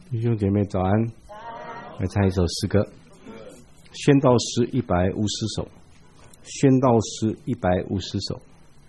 弟兄姐妹早安，来唱一首诗歌，宣道诗150首，宣道诗150首。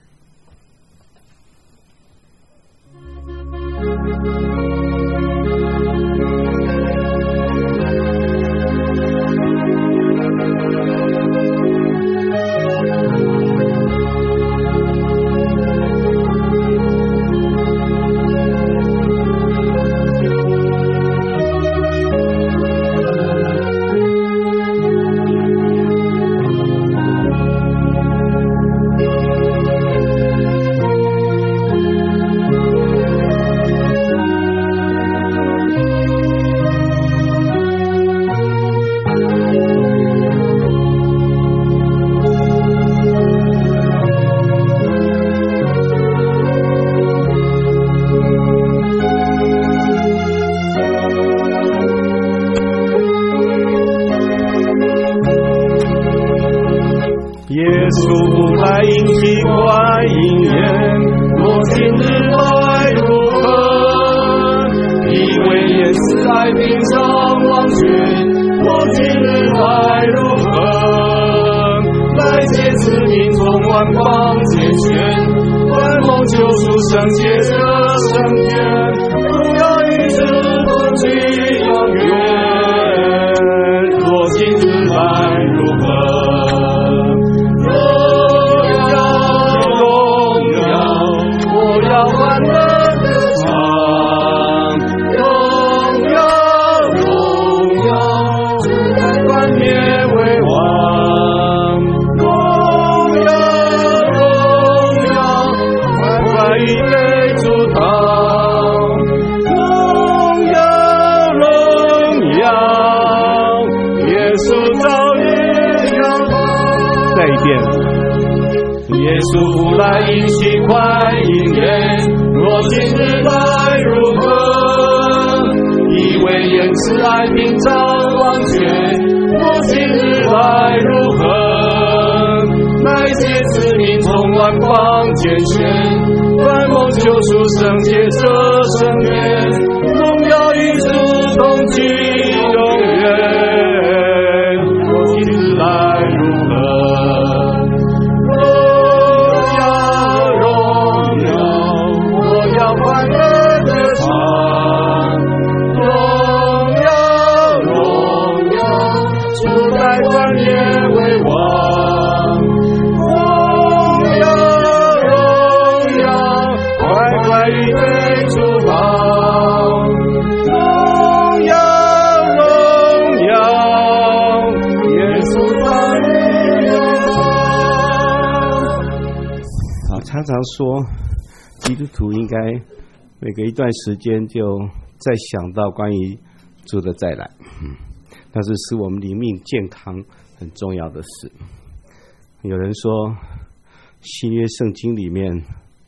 说基督徒应该每隔一段时间就再想到关于主的再来，那是使我们灵命健康很重要的事。有人说新约圣经里面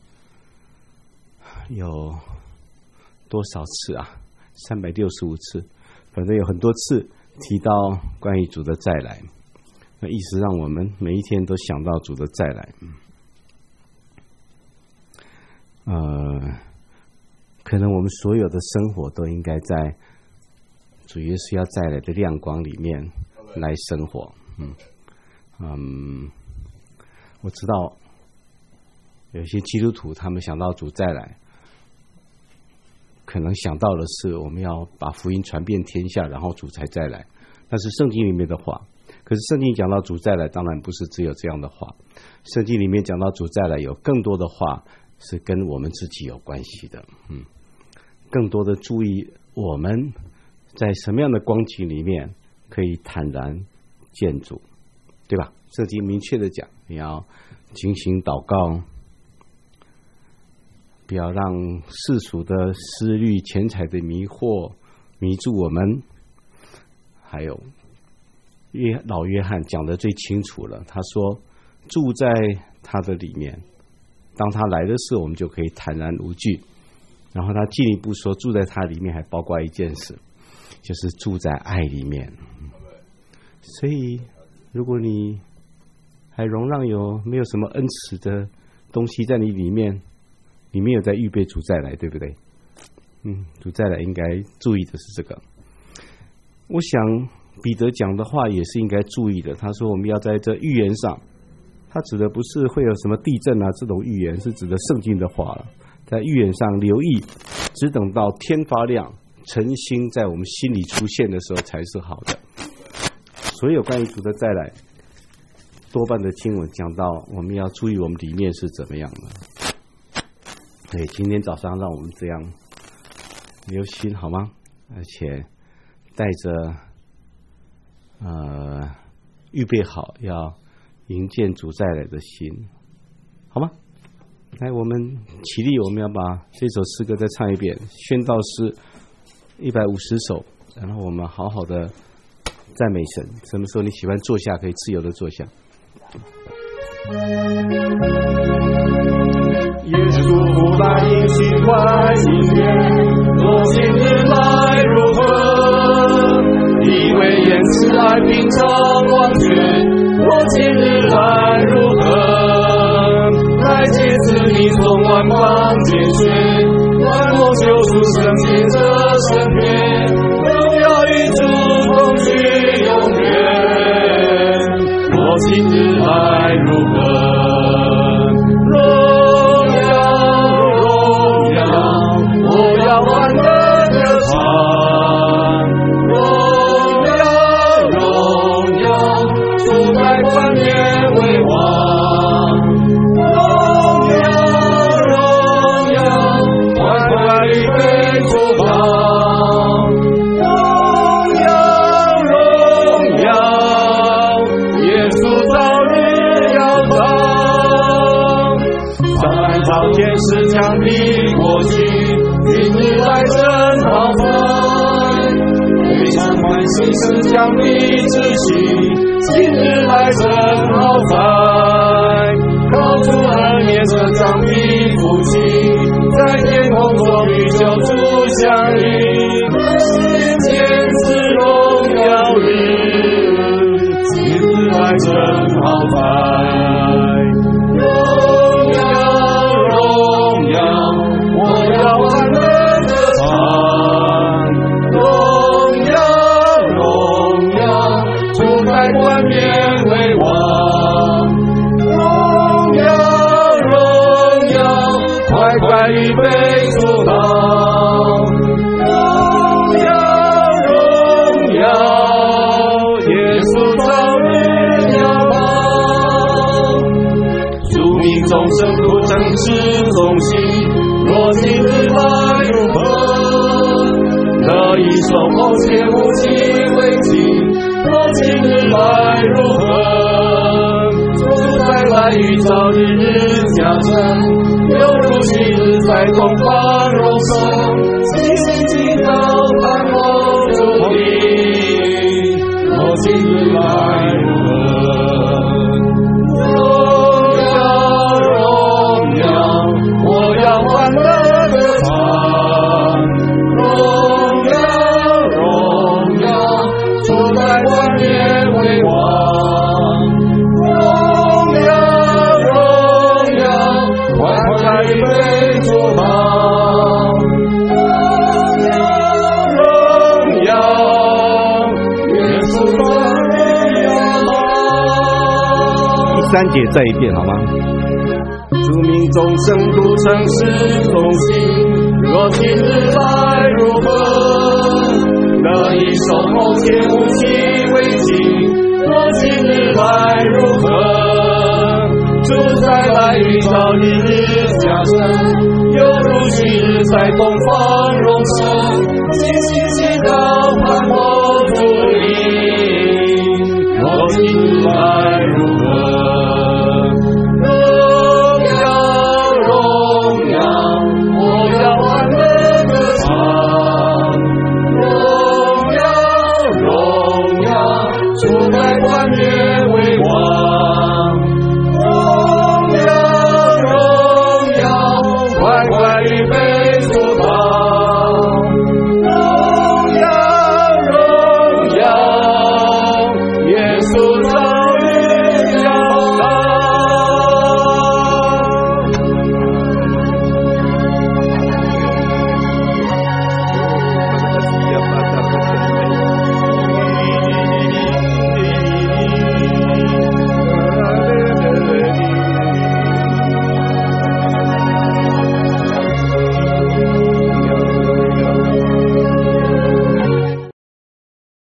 有多少次啊？365次，反正有很多次提到关于主的再来，那意思让我们每一天都想到主的再来。可能我们所有的生活都应该在主耶稣要再来的亮光里面来生活。我知道有些基督徒他们想到主再来，可能想到的是我们要把福音传遍天下，然后主才再来，那是圣经里面的话。可是圣经讲到主再来，当然不是只有这样的话，圣经里面讲到主再来有更多的话是跟我们自己有关系的。更多的注意我们在什么样的光景里面可以坦然见主，对吧？圣经明确的讲，你要警醒祷告，不要让世俗的思虑、钱财的迷惑迷住我们。还有老约翰讲得最清楚了，他说住在他的里面，当他来的时候我们就可以坦然无惧。然后他进一步说，住在他里面还包括一件事，就是住在爱里面。所以如果你还容让没有什么恩慈的东西在你里面，你没有在预备主再来，对不对？ 主再来应该注意的是这个。我想彼得讲的话也是应该注意的。他说我们要在这预言上，他指的不是会有什么地震啊这种预言，是指的圣经的话了。在预言上留意，只等到天发亮，晨星在我们心里出现的时候才是好的。所有关于主的再来，多半的经文讲到我们要注意我们里面是怎么样的。对，今天早上让我们这样留心好吗？而且带着预备好要迎见主再来的心，好吗？来，我们起立，我们要把这首诗歌再唱一遍，宣道诗150首，然后我们好好的赞美神。什么时候你喜欢坐下，可以自由的坐下。 耶稣不来应许快应验，若今日来如何？以为言辞爱平常完全，若今日来如何？来接子你从万邦拣选，万国救赎圣洁这圣篇，荣耀与主同居永远。若今日来如何？将你过去，今日来真好快，非常欢喜是将你知悉，今日来真好快，靠主恩也成长的福气，在天空中与救主相遇，世间是荣耀日，今日来真好快。预备主道，荣耀荣耀，耶稣早日要到。主命众生不正直忠心，若今日来如何？得以守候且无其为情，若今日来如何？主再来与早日加增。犹如昔日在东方荣升，星星祈祷盼望主力。若今日来如何？荣耀荣耀，我要欢乐歌唱。荣耀荣耀，主在冠冕为王。荣耀荣耀，快预备主道，荣耀耶稣的荣耀。 第3节再一遍好吗？ 主命众生不诚实忠心，若今日来如何？得以守候且无其为情，若今日来如何？主再来与早日加增，犹如昔日在东方荣升，星星祈祷